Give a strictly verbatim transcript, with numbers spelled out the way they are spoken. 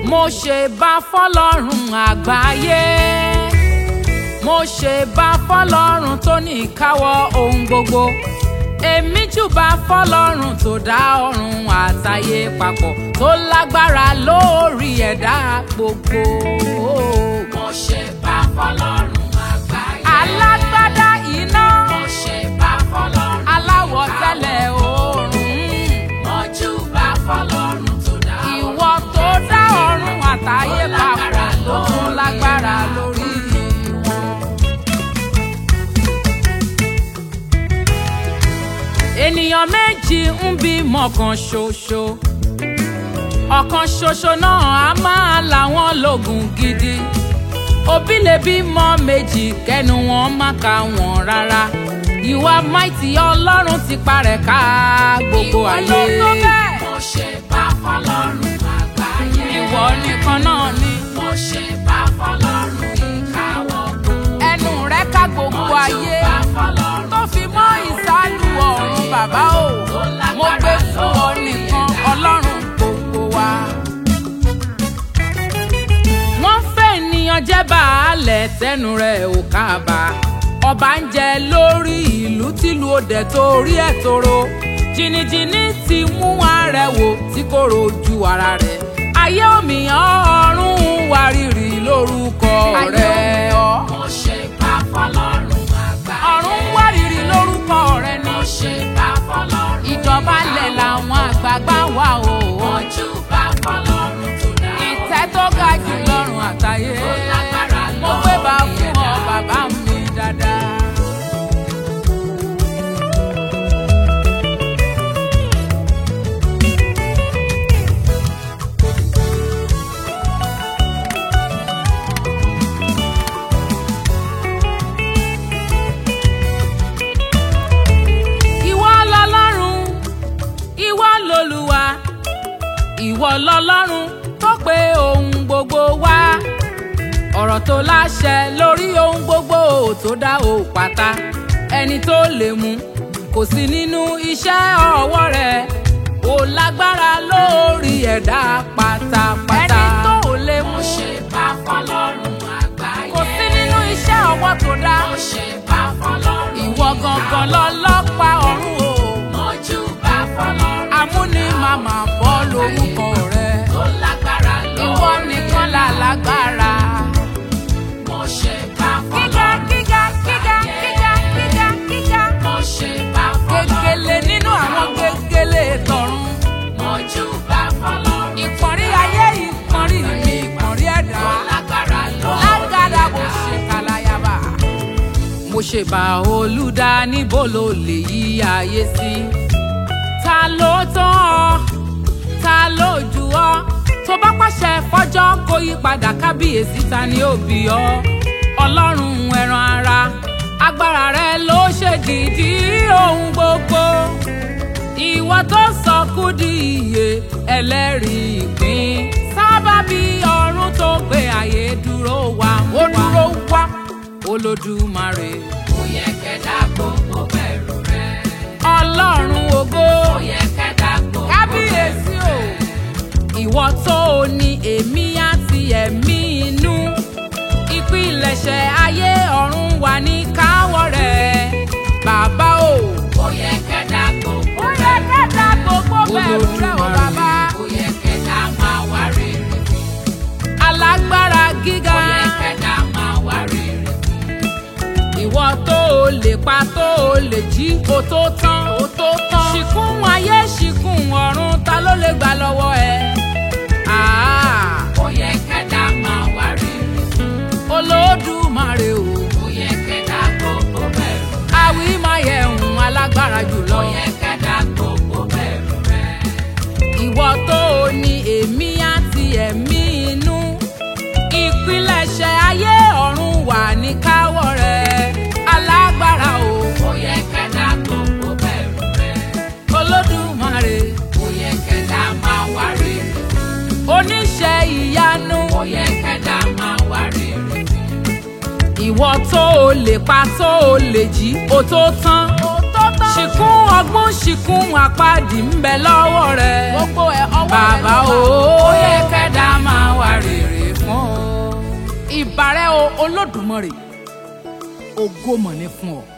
mo ṣe bá fọ́lọ́run àgbáyé, mo ṣe bá fọ́lọ́run tó ní ìkáwọ́ ohun gbogbo. Èmi júbà fọ́lọ́run tó dá ọ̀run àtayé papọ̀, tó lágbára lórí ẹ̀dá gbogbo. Mo ṣe bá fọ́lọ́run àgbáyé. Alágbádá iná. Mo ṣe bá fọ́lọ́run. Aláwọ̀ tẹ́lẹ̀ oòrùn. Mo júbà fọ́lọ́run tó dá ọ̀run. Ìwọ tó dá ọ̀run àtayé papọ̀, tó tún lágbára lórí wọn. Ènìyàn méjì ń bímọ kan ṣoṣo, ọ̀kan ṣoṣo náà á máa làwọn lógun gidi. Òbí lè bímọ méjì kẹ́nu wọn má ka wọn rárá. Ìwà mighty Ọlọ́run ti parẹ́ ká gbogbo ayé. Ìwọ ló tó bẹ́ẹ̀. Mo ṣe bá fọ́lọ́run àgbáyé. Ìwọ nìkan náà ni. Mo ṣe bá fọ́lọ́run ìkáwọ́ gbogbo. Ẹnu rẹ̀ ká gbogbo ayé. Mo júbà fọ́lọ́run Tó fi mọ́ ìsálú ọ̀run bàbá o. Mo gbé fún ọ nìkan Ọlọ́run gbogbo wa. Wọ́n fẹ́ ènìyàn jẹ́ baálẹ̀ tẹnu rẹ̀ ò kábà. Ọba ń jẹ lórí ìlú tìlú òdẹ torí ẹ̀ toro. Jìnnìjìnnì ti mú arẹwò tí kò rojú ara rẹ̀. Ayé òmìyàn ọ̀run wárìrì lórúkọ rẹ̀. Mo ṣe bá fọ́lọ́run àgbáyé. Ọ̀run wárìrì lórúkọ rẹ̀ ni. Mo ṣe bá fọ́lọ́run. Ìjọba lẹ̀ làwọn àgbààgbà wà o. Mo júbà fọ́lọ́run tó dá ọ̀run. Ìtẹ́ tó ga jù lọ́run àtayé. Ó lágbára Mo gbé bá lórí fún ọ ẹ̀dá. bàbá mi dáadáa. Ìwọ lọlọ́run, ìwọ lolúwa, ìwọ lọlọ́run tó pé ohun gbogbo wá. Ọ̀rọ̀ tó láṣẹ lórí ohun gbogbo tó dá o pátá. Ẹni tó lè mú kò sí nínú iṣẹ́ ọwọ́ rẹ̀. Ó lágbára lórí ẹ̀dá pátápátá. Ẹni tó lè mú Mo ṣe bá fọ́lọ́run àgbáyé. kò sí nínú iṣẹ́ ọwọ́ tó dá. Mo ṣe bá fọ́lọ́run. Ìwọ gangan lọ́lọ́pàá ọ̀run o. Mo júbà fọ́lọ́run. Amúnimàmá bọ́ lórúkọ rẹ̀. Ó lágbára lórí Ìwọ nìkan là lágbára. Mo ṣe bá Gíga fọ́lọ́run. gíga gíga gíga gíga gíga. Mo ṣe bá fọ́lọ́run. Gègèlè nínú àwọn gègèlè tọ̀run. Mo júbà fọ́lọ́run. Ìpọ̀nrí ayé ìpọ̀nrí mi ìpọ̀nrí ẹ̀dá. Ó lágbára lórí Lágàdá bó ẹ̀dá. ṣe kàlàyàbà. Mo ṣe bá Olúdá níbo ló lè yí ayé sí. Ta ló tán ọ? Ta ló jù ọ? Tó bá pàṣẹ fọ́jọ́ kó yí padà kábíyèsí ta ni ó bí ọ? Ọlọ́run ẹran ara, agbára rẹ ló ṣe dìdí ohun gbogbo. Ìwọ tó sọ kú di ìyè ẹlẹ́rìí ìpín. Sábàbí ọ̀run tó gbé ayé dúró wá ó dúró wá. Olódùmarè. Ó yẹ kẹ́dá gbogbo bẹ̀rù rẹ̀. Ọlọ́run ògo. Ó yẹ kẹ́dá gbogbo Kábíyèsí o. Ìwọ tó o ní èmi àti ẹ̀mí inú. Ìpilẹ̀ṣẹ̀ ayé ọ̀run wà ní káwọ́ rẹ̀. Bàbá o. Ó yẹ kẹ́dá gbogbo Ó yẹ kẹ́dá gbogbo bẹ̀rù rẹ̀ o bàbá. Ó yẹ kẹ́dá máa wá rere. Alágbára gíga. Ó yẹ kẹ́dá máa wá rere. Ìwọ tó o lè pa tó o lè jí o tó tán o tó tán. Ṣìkún ayé ṣìkún ọ̀run ta ló lè gbà lọ́wọ́ ẹ? Àá. Ó yẹ kẹ́dá máa wá rere. Olódùmarè o. Ó yẹ kẹ́dá gbogbo bẹ̀rù. Àwí máa yẹ ohun alágbára jùlọ. Ó yẹ kẹ́dá gbogbo bẹ̀rù rẹ̀. Ìwọ tó o ní èmi àti ẹ̀mí inú. Ìpilẹ̀ṣẹ̀ ayé ọ̀run wà ní káwọ́ rẹ̀. Alágbára o. Ó yẹ kẹ́dá gbogbo bẹ̀rù rẹ̀. Olódùmarè. Ó yẹ kẹ́dá máa wá rere. Oníṣẹ́ ìyanu. Ó yẹ kẹ́dá máa wá rere. Ìwọ tó o lè pa tó o lè jí o tó tán. O tó tán. ṣìkún ọgbọ́n ṣìkún àpáàdì ń bẹ lọ́wọ́ rẹ̀. gbogbo ẹ̀ ọwọ́ rẹ̀ bàbá ló o wà. ó yẹ kẹ́dá máa wá rere fún ọ. ìbàrẹ̀ o Olódùmarè ògo mọ̀ ní fún ọ.